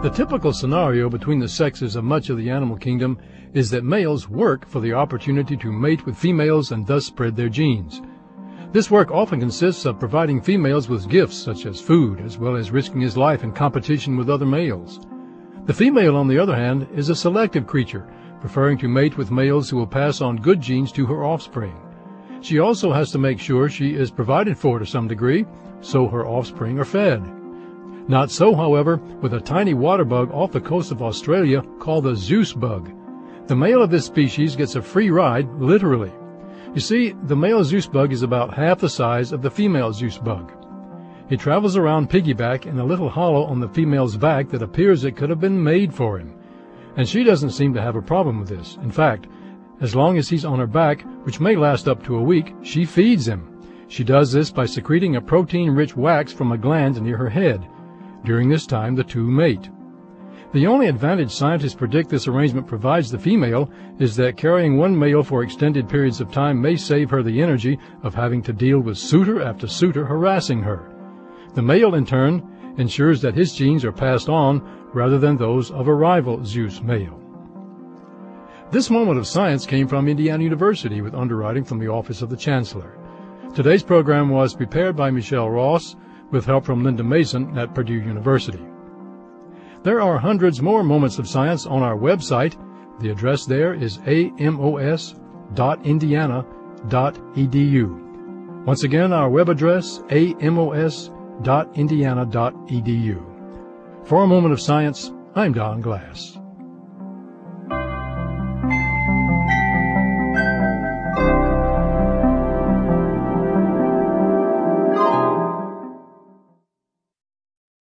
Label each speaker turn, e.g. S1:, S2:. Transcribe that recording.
S1: The typical scenario between the sexes of much of the animal kingdom is that males work for the opportunity to mate with females and thus spread their genes. This work often consists of providing females with gifts such as food, as well as risking his life in competition with other males. The female, on the other hand, is a selective creature, preferring to mate with males who will pass on good genes to her offspring. She also has to make sure she is provided for to some degree, so her offspring are fed. Not so, however, with a tiny water bug off the coast of Australia called the Zeus bug. The male of this species gets a free ride, literally. You see, the male Zeus bug is about half the size of the female Zeus bug. He travels around piggyback in a little hollow on the female's back that appears it could have been made for him. And she doesn't seem to have a problem with this. In fact, as long as he's on her back, which may last up to a week, she feeds him. She does this by secreting a protein-rich wax from a gland near her head. During this time, the two mate. The only advantage scientists predict this arrangement provides the female is that carrying one male for extended periods of time may save her the energy of having to deal with suitor after suitor harassing her. The male, in turn, ensures that his genes are passed on rather than those of a rival Zeus male. This moment of science came from Indiana University with underwriting from the Office of the Chancellor. Today's program was prepared by Michelle Ross with help from Linda Mason at Purdue University. There are hundreds more moments of science on our website. The address there is amos.indiana.edu. Once again, our web address, amos.indiana.edu. For a Moment of Science, I'm Don Glass.